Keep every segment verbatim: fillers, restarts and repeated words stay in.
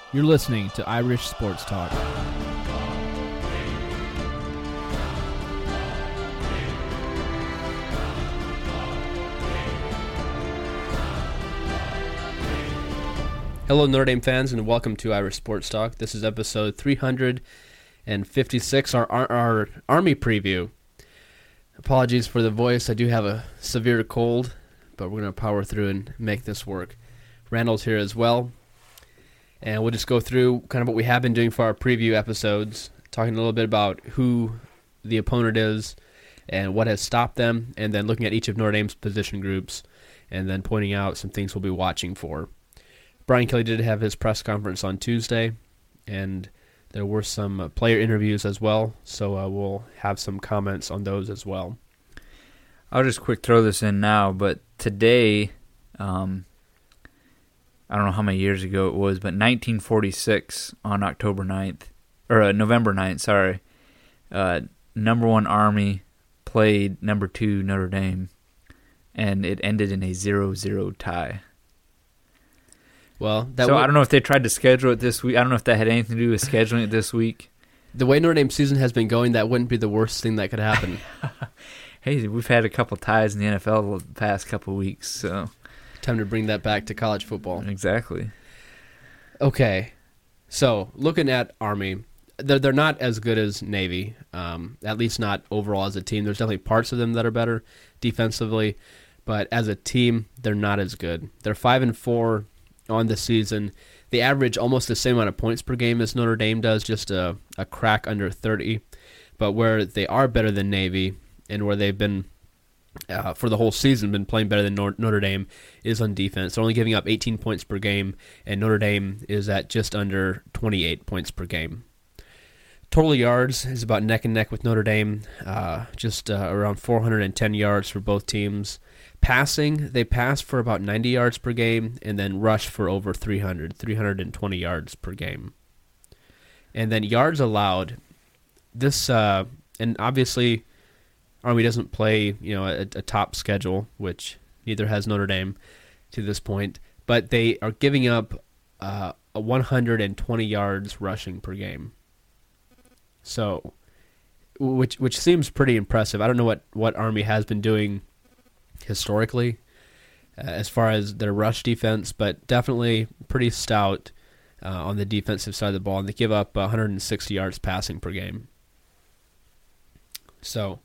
You're listening to Irish Sports Talk. Hello, Notre Dame fans, and welcome to Irish Sports Talk. This is episode three hundred fifty-six, our, our, our Army preview. Apologies for the voice. I do have a severe cold, but we're going to power through and make this work. Randall's here as well, and we'll just go through kind of what we have been doing for our preview episodes, talking a little bit about who the opponent is and what has stopped them, and then looking at each of Notre Dame's position groups, and then pointing out some things we'll be watching for. Brian Kelly did have his press conference on Tuesday, and there were some uh, player interviews as well, so uh, we'll have some comments on those as well. I'll just quick throw this in now, but today, um, I don't know how many years ago it was, but nineteen forty-six on October ninth, or uh, November ninth, sorry, uh, number one Army played number two Notre Dame, and it ended in a zero zero tie. Well, that so would, I don't know if they tried to schedule it this week. I don't know if that had anything to do with scheduling it this week. The way Notre Dame's season has been going, that wouldn't be the worst thing that could happen. Hey, we've had a couple ties in the N F L the past couple of weeks, so time to bring that back to college football. Exactly. Okay, so looking at Army, they're, they're not as good as Navy, um, at least not overall as a team. There's definitely parts of them that are better defensively, but as a team, they're not as good. They're five and four on the season. They average almost the same amount of points per game as Notre Dame does, just a, a crack under thirty. But where they are better than Navy, and where they've been, uh, for the whole season, been playing better than Notre Dame, is on defense. They're only giving up eighteen points per game, and Notre Dame is at just under twenty-eight points per game. Total yards is about neck and neck with Notre Dame, uh, just uh, around four hundred ten yards for both teams. Passing, they pass for about ninety yards per game, and then rush for over three hundred, three hundred twenty yards per game. And then yards allowed, this, uh, and obviously Army doesn't play, you know, a, a top schedule, which neither has Notre Dame to this point, but they are giving up uh, a one hundred twenty yards rushing per game. So, which which seems pretty impressive. I don't know what, what Army has been doing historically uh, as far as their rush defense, but definitely pretty stout uh, on the defensive side of the ball, and they give up one hundred sixty yards passing per game. So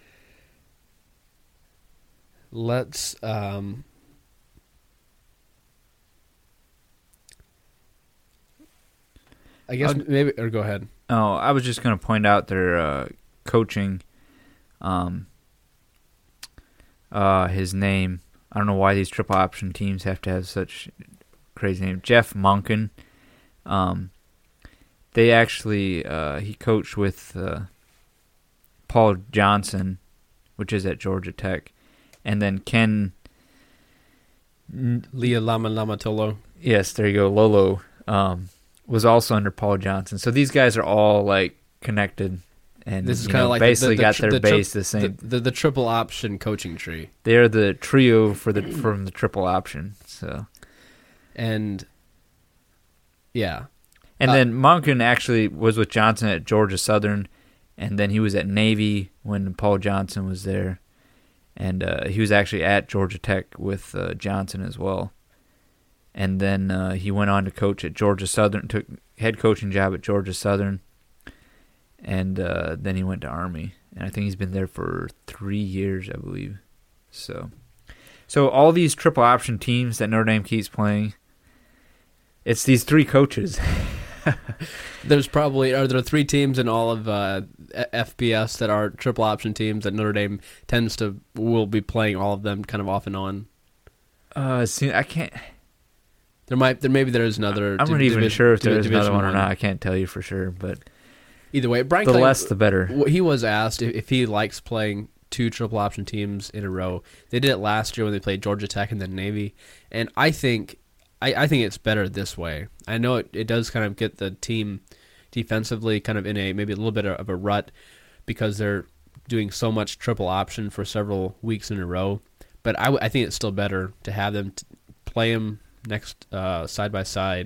let's um, I guess I'll, maybe or go ahead. Oh, I was just going to point out their uh, coaching. Um, uh, his name. I don't know why these triple option teams have to have such crazy names. Jeff Monken. Um, they actually uh, he coached with uh, Paul Johnson, which is at Georgia Tech, and then Ken Leah Lama Lamatolo. Yes, there you go. Lolo um, was also under Paul Johnson. So these guys are all like connected. And this is kind of of like basically the, the, got the, their the base tri- the same. The, the, the triple option coaching tree. They're the trio for the from the triple option. So, and yeah, and uh, then Monken actually was with Johnson at Georgia Southern, and then he was at Navy when Paul Johnson was there, and uh, he was actually at Georgia Tech with uh, Johnson as well. And then uh, he went on to coach at Georgia Southern, took head coaching job at Georgia Southern. And uh, then he went to Army, and I think he's been there for three years, I believe. So, so all these triple option teams that Notre Dame keeps playing, it's these three coaches. There's probably are there three teams in all of uh, F B S that are triple option teams that Notre Dame tends to will be playing all of them kind of off and on. Uh, see, I can't. There might there maybe there is another. I'm not even division, sure if there's another one or not. I can't tell you for sure, but. Either way, Brian the Kelly, less the better. He was asked if, if he likes playing two triple option teams in a row. They did it last year when they played Georgia Tech and then Navy, and I think I, I think it's better this way. I know it, it does kind of get the team defensively kind of in a maybe a little bit of a rut because they're doing so much triple option for several weeks in a row. But I, I think it's still better to have them t- play them next uh, side by side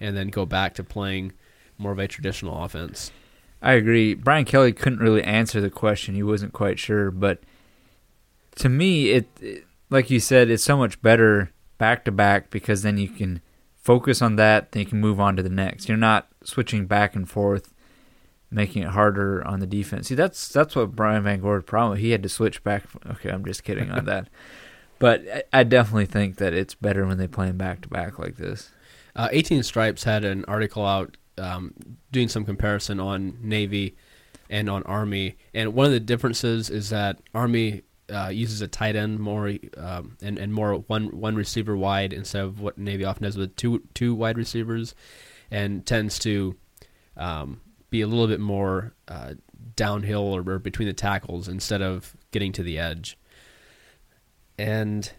and then go back to playing more of a traditional offense. I agree. Brian Kelly couldn't really answer the question. He wasn't quite sure, but to me, it, it like you said, it's so much better back to back because then you can focus on that, then you can move on to the next. You're not switching back and forth, making it harder on the defense. See, that's that's what Brian Van Gore's problem. He had to switch back. Okay, I'm just kidding on that. But I, I definitely think that it's better when they play them back to back like this. Uh, eighteen Stripes had an article out um, doing some comparison on Navy and on Army, and one of the differences is that Army uh, uses a tight end more um, and and more one one receiver wide instead of what Navy often does with two two wide receivers, and tends to um, be a little bit more uh, downhill or, or between the tackles instead of getting to the edge. And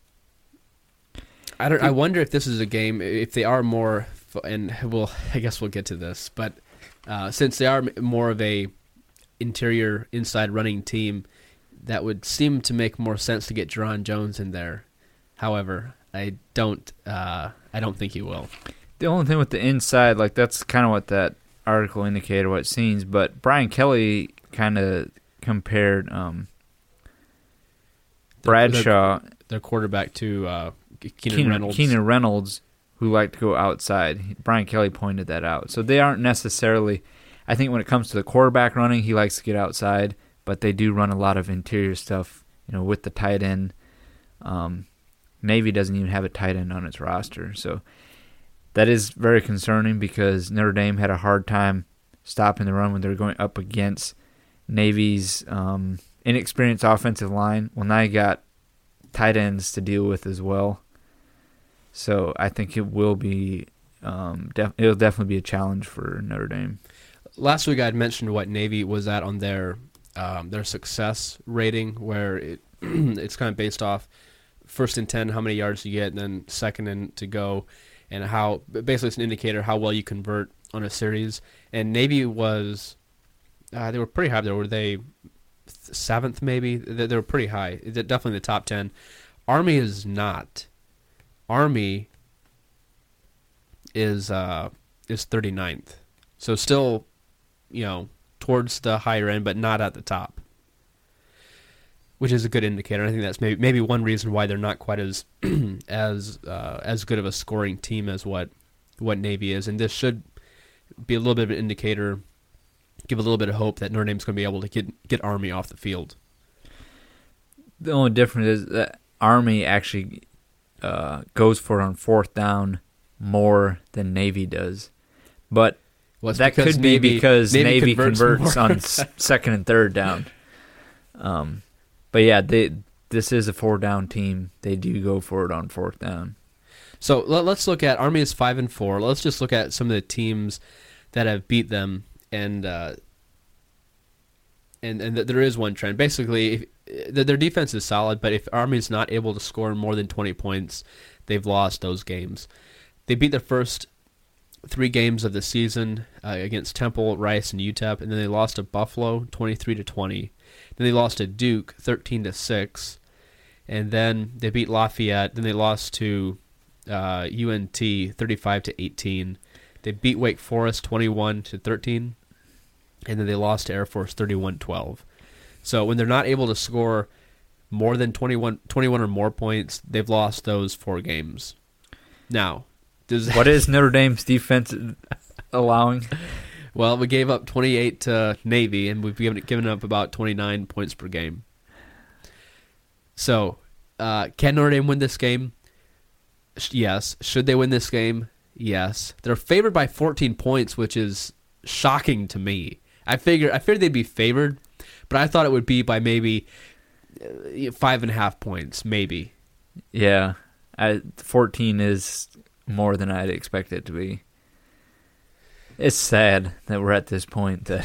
I don't. I wonder if this is a game, if they are more, and we'll, I guess we'll get to this, but uh, since they are more of a interior, inside running team, that would seem to make more sense to get Jerron Jones in there. However, I don't. Uh, I don't think he will. The only thing with the inside, like that's kind of what that article indicated, what it seems. But Brian Kelly kind of compared um, Bradshaw, their, their quarterback, to uh, Keenan, Keenan Reynolds. Keenan Reynolds, who liked to go outside. Brian Kelly pointed that out. So they aren't necessarily. I think when it comes to the quarterback running, he likes to get outside, but they do run a lot of interior stuff, you know, with the tight end. Um, Navy doesn't even have a tight end on its roster, so that is very concerning because Notre Dame had a hard time stopping the run when they were going up against Navy's um, inexperienced offensive line. Well, now you got tight ends to deal with as well. So I think it will be um, def- it'll definitely be a challenge for Notre Dame. Last week I had mentioned what Navy was at on their um, their success rating, where it it's kind of based off first and ten, how many yards you get, and then second and to go, and how basically it's an indicator how well you convert on a series. And Navy was uh, they were pretty high there. Were they seventh maybe? They, they were pretty high. They're definitely the top ten. Army is not. Army is uh, is thirty-ninth. So still, you know, towards the higher end, but not at the top, which is a good indicator. I think that's maybe maybe one reason why they're not quite as as uh, as good of a scoring team as what what Navy is. And this should be a little bit of an indicator, give a little bit of hope that Notre Dame's going to be able to get get Army off the field. The only difference is that Army actually uh, goes for it on fourth down more than Navy does, but well, that could be Navy, because Navy, Navy converts, converts on s- second and third down. Um, but yeah, they this is a four down team. They do go for it on fourth down. So let, let's look at Army is five and four. Let's just look at some of the teams that have beat them, and uh, and and there is one trend. Basically, if, their defense is solid, but if Army is not able to score more than twenty points, they've lost those games. They beat their first three games of the season uh, against Temple, Rice, and U T E P, and then they lost to Buffalo twenty-three to twenty. Then they lost to Duke thirteen to six, and then they beat Lafayette. Then they lost to uh, U N T thirty-five to eighteen. They beat Wake Forest twenty-one to thirteen, and then they lost to Air Force thirty-one twelve. So when they're not able to score more than twenty-one, twenty-one or more points, they've lost those four games. Now, does what is Notre Dame's defense allowing? Well, we gave up twenty-eight to Navy, and we've given, given up about twenty-nine points per game. So, uh, can Notre Dame win this game? Yes. Should they win this game? Yes. They're favored by fourteen points, which is shocking to me. I figured I figured they'd be favored, but I thought it would be by maybe five and a half points, maybe. Yeah, I, fourteen is more than I'd expect it to be. It's sad that we're at this point. That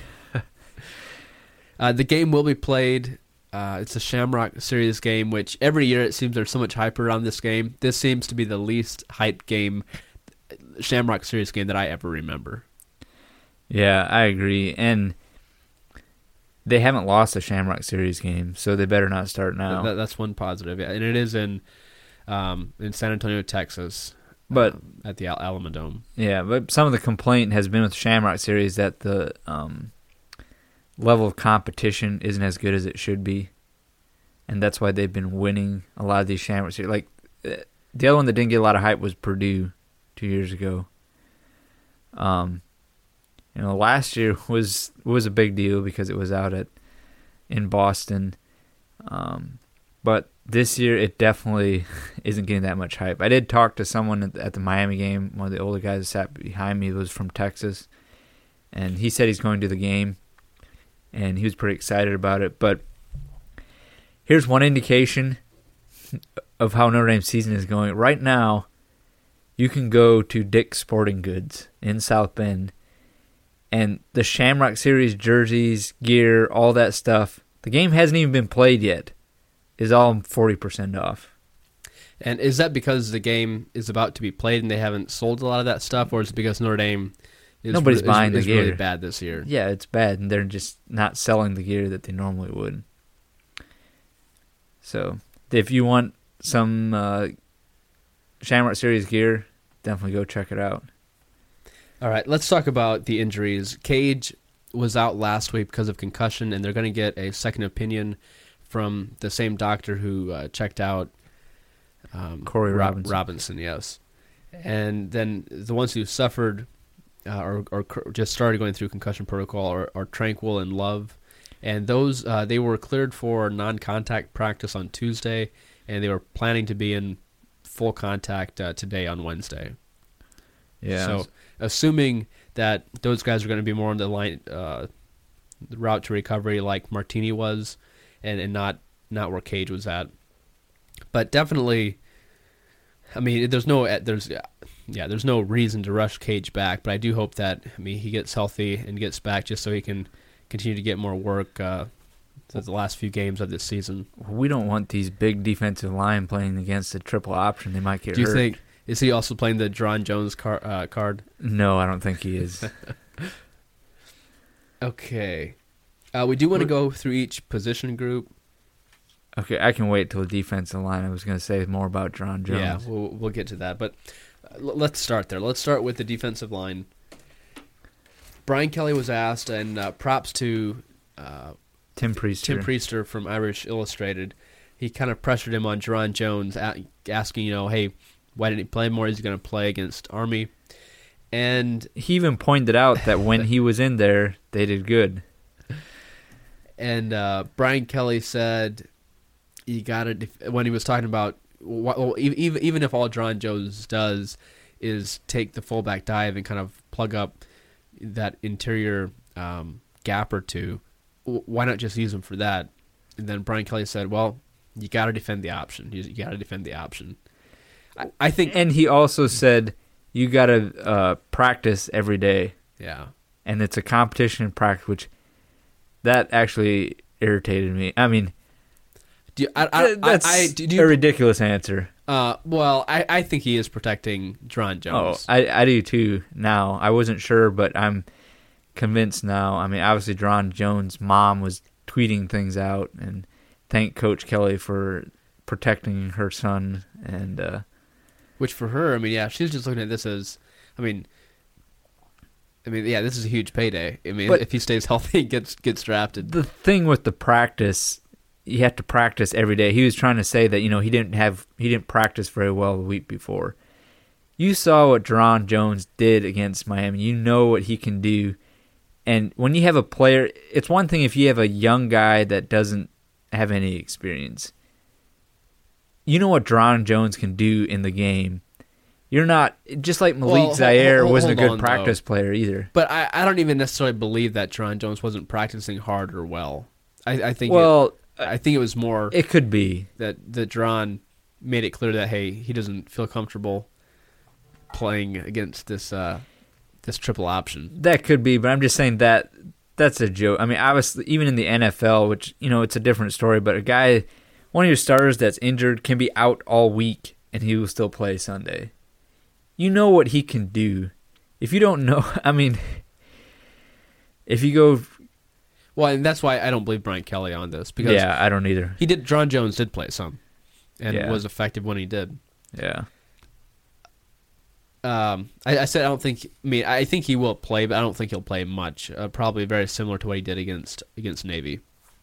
uh, the game will be played. Uh, it's a Shamrock Series game, which every year it seems there's so much hype around this game. This seems to be the least hyped game, Shamrock Series game that I ever remember. Yeah, I agree. And they haven't lost a Shamrock Series game, so they better not start now. That, that's one positive. Yeah. And it is in um, in San Antonio, Texas. But um, at the Al- Alamo Dome. Yeah, but some of the complaint has been with the Shamrock Series that the um, level of competition isn't as good as it should be, and that's why they've been winning a lot of these Shamrock Series. Like the other one that didn't get a lot of hype was Purdue two years ago. Um, you know, last year was was a big deal because it was out at in Boston, um, but this year it definitely isn't getting that much hype. I did talk to someone at the, at the Miami game. One of the older guys that sat behind me was from Texas, and he said he's going to the game, and he was pretty excited about it. But here's one indication of how Notre Dame's season is going. Right now, you can go to Dick's Sporting Goods in South Bend, and the Shamrock Series jerseys, gear, all that stuff, the game hasn't even been played yet, is all forty percent off. And is that because the game is about to be played and they haven't sold a lot of that stuff, or is it because Notre Dame is, Nobody's is, buying is the gear. really bad this year? Yeah, it's bad, and they're just not selling the gear that they normally would. So, if you want some uh, Shamrock Series gear, definitely go check it out. All right, let's talk about the injuries. Cage was out last week because of concussion, and they're going to get a second opinion from the same doctor who uh, checked out um, Corey Rob- Robinson. Robinson, yes. And then the ones who suffered uh, or, or just started going through concussion protocol are, are Tranquil and Love. And those uh, they were cleared for non-contact practice on Tuesday, and they were planning to be in full contact uh, today on Wednesday. Yeah. So, assuming that those guys are going to be more on the line, uh, the route to recovery, like Martini was, and, and not not where Cage was at. But definitely, I mean, there's no there's yeah there's no reason to rush Cage back. But I do hope that I mean he gets healthy and gets back just so he can continue to get more work uh, to the last few games of this season. We don't want these big defensive line playing against a triple option. They might get hurt. Do you think? Is he also playing the Dron Jones car, uh, card? No, I don't think he is. Okay. Uh, we do want to go through each position group. Okay, I can wait till the defensive line. I was going to say more about Dron Jones. Yeah, we'll, we'll get to that. But uh, l- let's start there. Let's start with the defensive line. Brian Kelly was asked, and uh, props to uh, Tim Priester. Tim Priester from Irish Illustrated. He kind of pressured him on Dron Jones, a- asking, you know, hey, why didn't he play more? Is he going to play against Army? And he even pointed out that when he was in there, they did good. And uh, Brian Kelly said, "You got to." Def- when he was talking about, well, even even if all Dron Jones does is take the fullback dive and kind of plug up that interior um, gap or two, why not just use him for that? And then Brian Kelly said, "Well, you got to defend the option. You, you got to defend the option." I, I think, and he also said, "You got to uh, practice every day." Yeah, and it's a competition in practice, which that actually irritated me. I mean, do you, I, I, that's I, I, do you, a ridiculous answer. Uh, well, I, I think he is protecting Dron Jones. Oh, I, I do too now. I wasn't sure, but I'm convinced now. I mean, obviously, Dron Jones' mom was tweeting things out and thanked Coach Kelly for protecting her son. And uh, which for her, I mean, yeah, she's just looking at this as, I mean, I mean, yeah, this is a huge payday. I mean, but if he stays healthy, gets gets drafted. The thing with the practice, you have to practice every day. He was trying to say that, you know, he didn't have he didn't practice very well the week before. You saw what Dron Jones did against Miami. You know what he can do. And when you have a player, it's one thing if you have a young guy that doesn't have any experience. You know what Dron Jones can do in the game. You're not, just like Malik well, Zaire hold, hold, wasn't hold a good on, practice though. player either. But I, I don't even necessarily believe that Dron Jones wasn't practicing hard or well. I, I think well, it, I think it was more it could be that that Dron made it clear that hey, he doesn't feel comfortable playing against this uh, this triple option. That could be, but I'm just saying that that's a joke. I mean, obviously, even in the N F L, which, you know, it's a different story, but a guy, one of your starters that's injured can be out all week and he will still play Sunday. You know what he can do. If you don't know, I mean, if you go... Well, and that's why I don't believe Brian Kelly on this. Because yeah, I don't either. He did. Dron Jones did play some and yeah. was effective when he did. Yeah. Um, I, I said I don't think. I mean, I think he will play, but I don't think he'll play much. Uh, probably very similar to what he did against against Navy.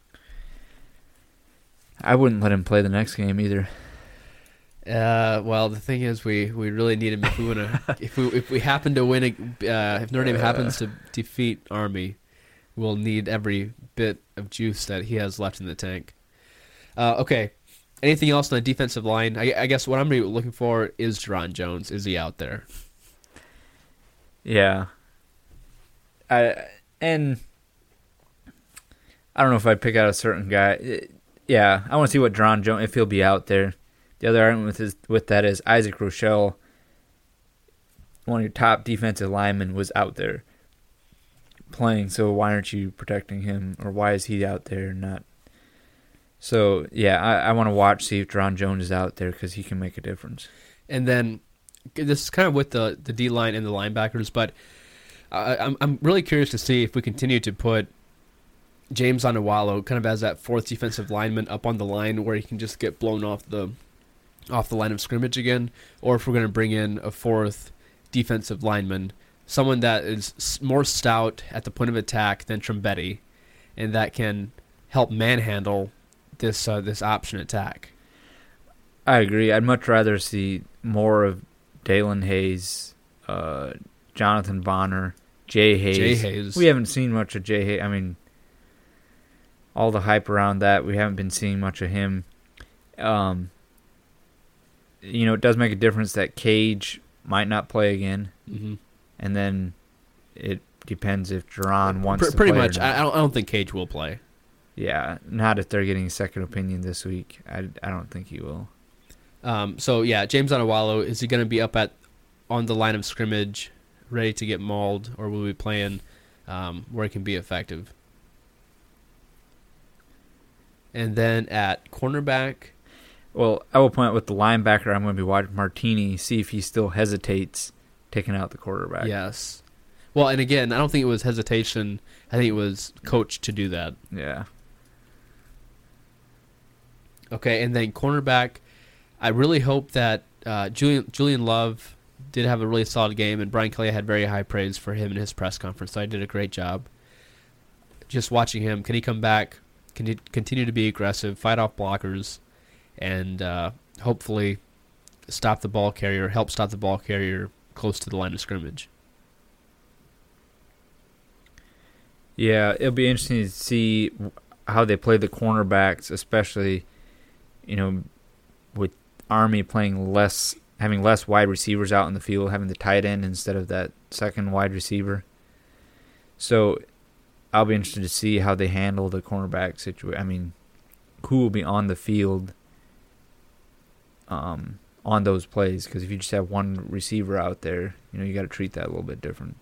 I wouldn't let him play the next game either. Uh, well, the thing is, we, we really need him if we want to. if we if we happen to win, a, uh, if Notre Dame happens to defeat Army, we'll need every bit of juice that he has left in the tank. Uh, okay. Anything else on the defensive line? I, I guess what I'm really looking for is Jerron Jones. Is he out there? Yeah. I and I don't know if I'd pick out a certain guy. Yeah, I want to see what Jerron Jones, if he'll be out there. The other argument with his, with that is Isaac Rochelle, one of your top defensive linemen, was out there playing. So why aren't you protecting him, or why is he out there not? So, yeah, I, I want to watch, see if Jerron Jones is out there because he can make a difference. And then this is kind of with the, the D-line and the linebackers, but I, I'm I'm really curious to see if we continue to put James Onwualu kind of as that fourth defensive lineman up on the line where he can just get blown off the off the line of scrimmage again, or if we're going to bring in a fourth defensive lineman, someone that is more stout at the point of attack than Trumbetti, and that can help manhandle this uh, this option attack. I agree. I'd much rather see more of Dalen Hayes, uh, Jonathan Bonner, Jay Hayes. Jay Hayes. We haven't seen much of Jay Hayes. I mean, all the hype around that, we haven't been seeing much of him. Um, you know, it does make a difference that Cage might not play again, mm-hmm. and then it depends if Jerron wants P- to pretty play. Pretty much. I don't. I don't think Cage will play. Yeah, not if they're getting a second opinion this week. I, I don't think he will. Um, so yeah, James Onwualu, is he going to be up at on the line of scrimmage, ready to get mauled, or will we be playing um, where it can be effective? And then at cornerback, well, I will point out with the linebacker, I'm going to be watching Martini, see if he still hesitates taking out the quarterback. Yes. Well, and again, I don't think it was hesitation. I think it was coached to do that. Yeah. Okay, and then cornerback, I really hope that uh, Julian Julian Love did have a really solid game, and Brian Kelly had very high praise for him in his press conference, so I did a great job. Just watching him, can he come back, can he continue to be aggressive, fight off blockers, and uh, hopefully stop the ball carrier, help stop the ball carrier close to the line of scrimmage. Yeah, it'll be interesting to see how they play the cornerbacks, especially, you know, with Army playing less, having less wide receivers out in the field, having the tight end instead of that second wide receiver. So I'll be interested to see how they handle the cornerback situation. I mean, who will be on the field um, on those plays? Because if you just have one receiver out there, you know, you got to treat that a little bit different.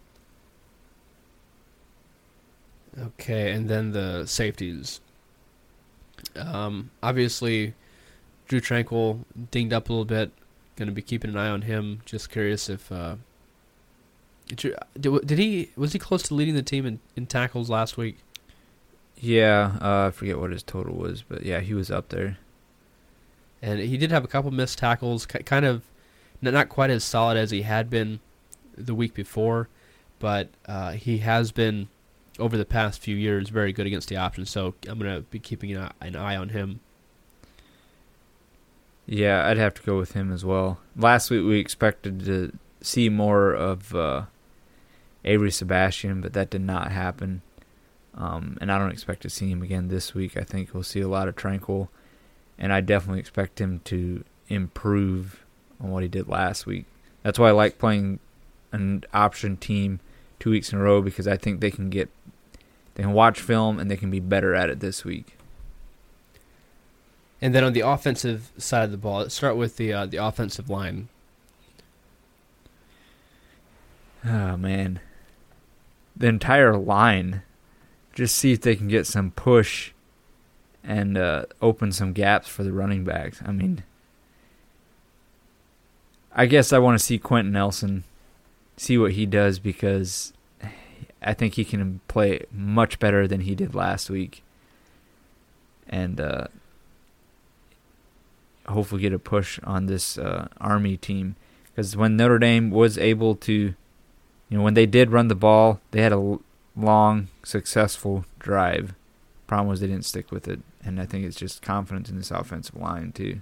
Okay, and then the safeties. Um, obviously, Drew Tranquil dinged up a little bit. Going to be keeping an eye on him. Just curious if uh, did, did he was he close to leading the team in, in tackles last week? Yeah, uh, I forget what his total was, but yeah, he was up there. And he did have a couple missed tackles, kind of not quite as solid as he had been the week before, but uh, he has been, over the past few years, very good against the option, so I'm going to be keeping an eye, an eye on him. Yeah, I'd have to go with him as well. Last week we expected to see more of uh, Avery Sebastian, but that did not happen. Um, and I don't expect to see him again this week. I think we'll see a lot of Tranquil, and I definitely expect him to improve on what he did last week. That's why I like playing an option team two weeks in a row, because I think they can get they can watch film and they can be better at it this week. And then on the offensive side of the ball, let's start with the uh, the offensive line. Oh man, the entire line. Just see if they can get some push and uh, open some gaps for the running backs. I mean, I guess I want to see Quentin Nelson, see what he does, because I think he can play much better than he did last week. And uh, hopefully get a push on this uh, Army team. Because when Notre Dame was able to, you know, when they did run the ball, they had a long, successful drive. Problem was they didn't stick with it, and I think it's just confidence in this offensive line too.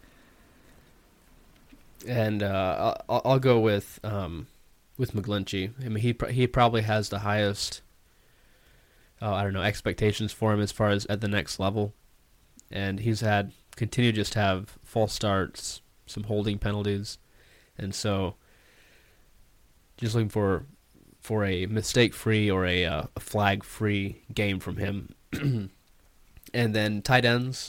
And uh, I'll, I'll go with um, with McGlinchey. I mean, he he probably has the highest, uh, I don't know, expectations for him as far as at the next level, and he's had continue to just have false starts, some holding penalties, and so just looking for for a mistake-free or a, uh, a flag-free game from him. And then tight ends.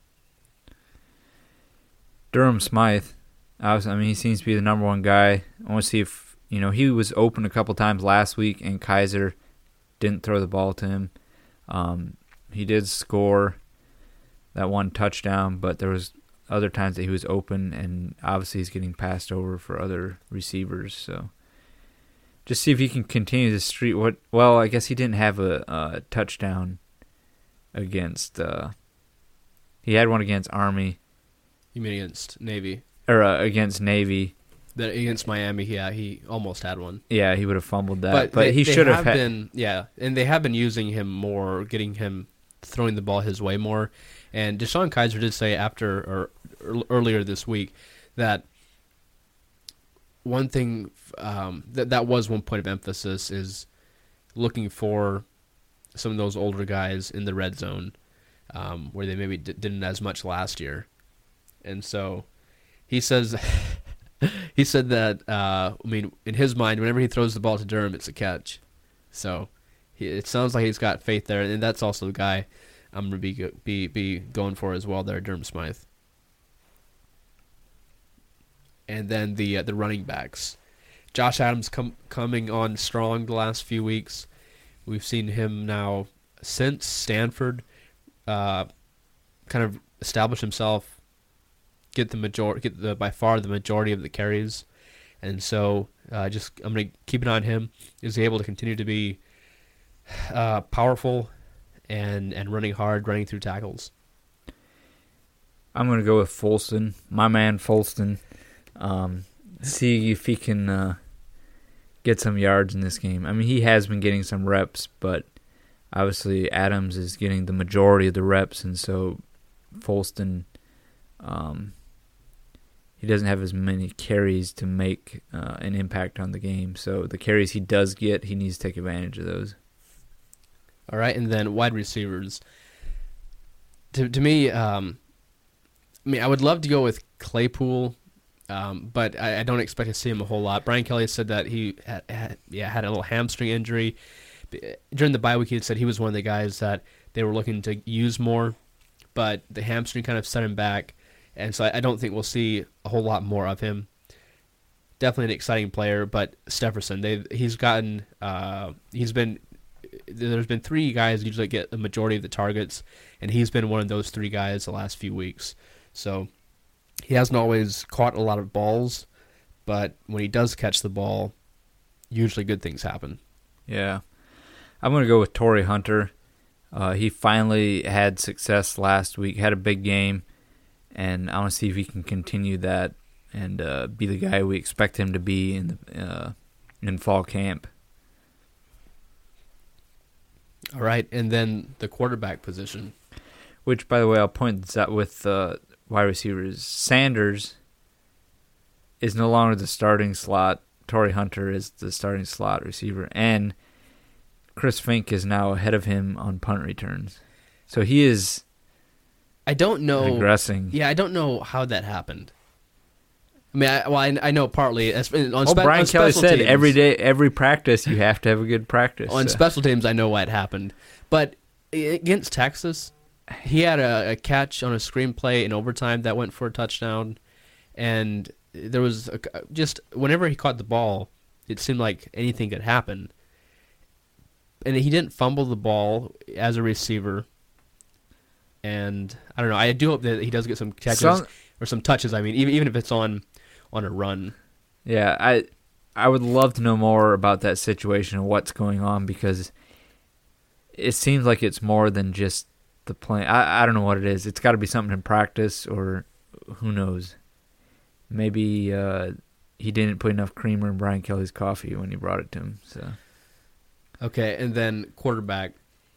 Durham Smythe, I, was, I mean, he seems to be the number one guy. I want to see if, you know, he was open a couple times last week, and Kaiser didn't throw the ball to him. Um, he did score that one touchdown, but there was other times that he was open, and obviously he's getting passed over for other receivers. So just see if he can continue the streak. What? Well, I guess he didn't have a, a touchdown against. Uh, he had one against Army. You mean against Navy? Or uh, against Navy. That against Miami, yeah, he almost had one. Yeah, he would have fumbled that, but, but they, he they should have, have had. been. Yeah, and they have been using him more, getting him throwing the ball his way more. And Deshaun Kaiser did say after or, or earlier this week that one thing um, that that was one point of emphasis is looking for some of those older guys in the red zone um, where they maybe d- didn't as much last year. And so he says, he said that, uh, I mean, in his mind, whenever he throws the ball to Durham, it's a catch. So he, it sounds like he's got faith there, and that's also the guy I'm going to be, be be going for as well there, Durham Smythe. And then the uh, the running backs. Josh Adams com- coming on strong the last few weeks. We've seen him now since Stanford uh, kind of establish himself, get the major- get the by far the majority of the carries, and so uh, just I'm going to keep an eye on him. Is he able to continue to be uh, powerful and and running hard, running through tackles? I'm going to go with Folston, my man Folston. Um, see if he can uh, get some yards in this game. I mean, he has been getting some reps, but obviously Adams is getting the majority of the reps, and so Folston, um, he doesn't have as many carries to make uh, an impact on the game. So the carries he does get, he needs to take advantage of those. All right, and then wide receivers. To to me, um, I mean, I would love to go with Claypool. Um, but I, I don't expect to see him a whole lot. Brian Kelly said that he had, had, yeah, had a little hamstring injury. During the bye week, he said he was one of the guys that they were looking to use more, but the hamstring kind of set him back, and so I, I don't think we'll see a whole lot more of him. Definitely an exciting player, but Stepherson, they he's gotten, uh, he's been, there's been three guys usually get the majority of the targets, and he's been one of those three guys the last few weeks. So he hasn't always caught a lot of balls, but when he does catch the ball, usually good things happen. Yeah. I'm going to go with Torrey Hunter. Uh, he finally had success last week, had a big game, and I want to see if he can continue that and uh, be the guy we expect him to be in the, uh, in fall camp. All right, and then the quarterback position. Which, by the way, I'll point this out with uh, wide receivers. Sanders is no longer the starting slot. Torrey Hunter is the starting slot receiver. And Chris Fink is now ahead of him on punt returns. So he is I don't know, regressing. Yeah, I don't know how that happened. I mean, I, well, I, I know partly. On oh, spe- Brian on Kelly said teams, every day, every practice, you have to have a good practice. On so. special teams, I know what happened. But against Texas, he had a, a catch on a screenplay in overtime that went for a touchdown. And there was a, just, whenever he caught the ball, it seemed like anything could happen. And he didn't fumble the ball as a receiver. And I don't know. I do hope that he does get some catches some, or some touches. I mean, even even if it's on on a run. Yeah, I I would love to know more about that situation and what's going on, because it seems like it's more than just the play. I I don't know what it is. It's got to be something in practice, or who knows. Maybe uh, he didn't put enough creamer in Brian Kelly's coffee when he brought it to him. So Okay, and then quarterback.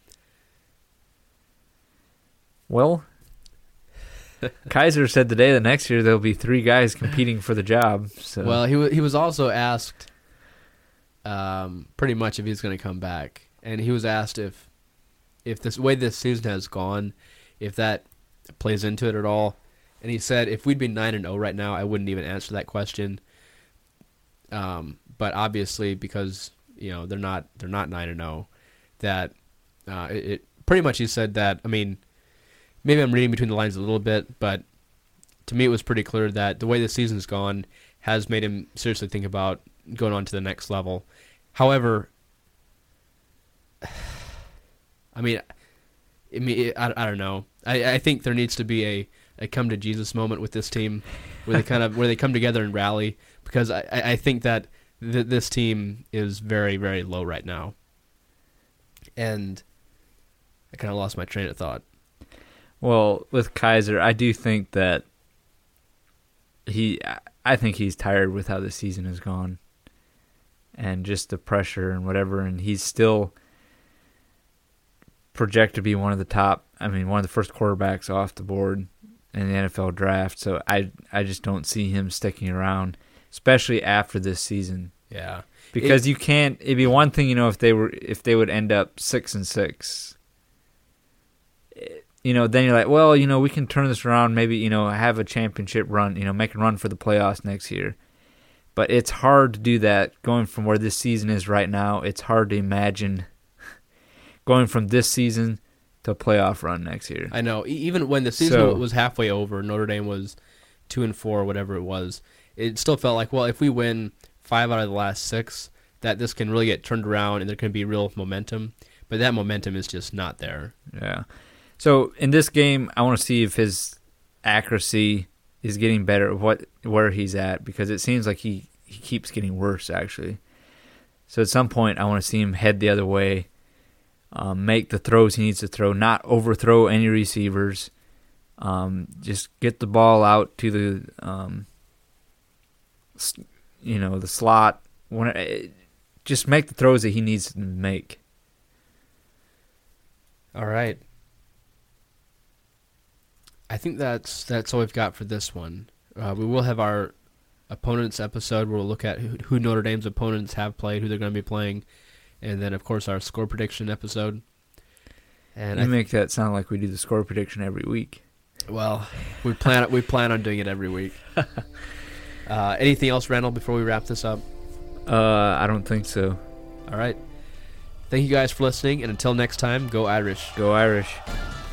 Well, Kaiser said today that next year there'll be three guys competing for the job. So Well, he wa- he was also asked um, pretty much if he's going to come back, and he was asked if if this way this season has gone, if that plays into it at all. And he said if we'd be nine and zero right now, I wouldn't even answer that question. Um, but obviously, because you know they're not they're not nine and zero, that uh, it, it pretty much he said that. I mean, maybe I'm reading between the lines a little bit, but to me it was pretty clear that the way the season's gone has made him seriously think about going on to the next level. However, I mean, I mean, I, I don't know. I, I think there needs to be a, a come to Jesus moment with this team, where they kind of where they come together and rally, because I, I think that th- this team is very very low right now, and I kind of lost my train of thought. Well, with Kaiser, I do think that he, I think he's tired with how the season has gone, and just the pressure and whatever, and he's still projected to be one of the top, I mean, one of the first quarterbacks off the board in the N F L draft, so I, I just don't see him sticking around, especially after this season. Yeah. Because It- you can't, it'd be one thing, you know, if they were, if they would end up six and six, you know, then you're like, well, you know, we can turn this around, maybe, you know, have a championship run, you know, make a run for the playoffs next year. But it's hard to do that going from where this season is right now. It's hard to imagine going from this season to a playoff run next year. I know. E- Even when the season So- was halfway over, Notre Dame was two and four, whatever it was. It still felt like, well, if we win five out of the last six, that this can really get turned around and there can be real momentum. But that momentum is just not there. Yeah. So in this game, I want to see if his accuracy is getting better, what where he's at, because it seems like he, he keeps getting worse, actually. So at some point, I want to see him head the other way, um, make the throws he needs to throw, not overthrow any receivers, um, just get the ball out to the, um, s- you know, the slot. When it, just make the throws that he needs to make. All right. I think that's that's all we've got for this one. Uh, we will have our opponents episode where we'll look at who, who Notre Dame's opponents have played, who they're going to be playing, and then, of course, our score prediction episode. And You I th- make that sound like we do the score prediction every week. well, we plan we plan on doing it every week. uh, anything else, Randall, before we wrap this up? Uh, I don't think so. All right. Thank you guys for listening, and until next time, go Irish. Go Irish.